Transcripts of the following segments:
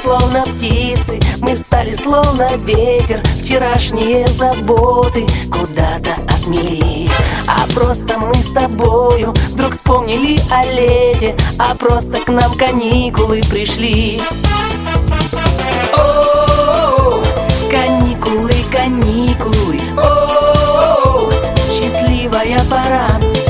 словно птицы, мы стали словно ветер. Вчерашние заботы куда-то отмели, а просто мы с тобою вдруг вспомнили о лете, а просто к нам каникулы пришли. О, каникулы, каникулы, о, счастливая пора.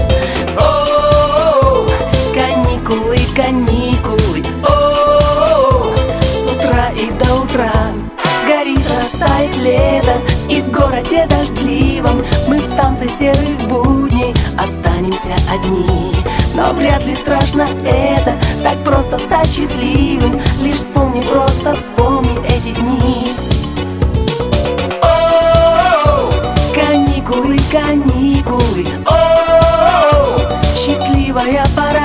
О, каникулы, каникулы, о, с утра и до утра. Горит, растает лето, и в городе дождливом мы в танце серых будней останемся одни. Но вряд ли страшно это, так просто стать счастливым. Лишь вспомни, просто вспомни эти дни. О, каникулы, каникулы, о, счастливая пора.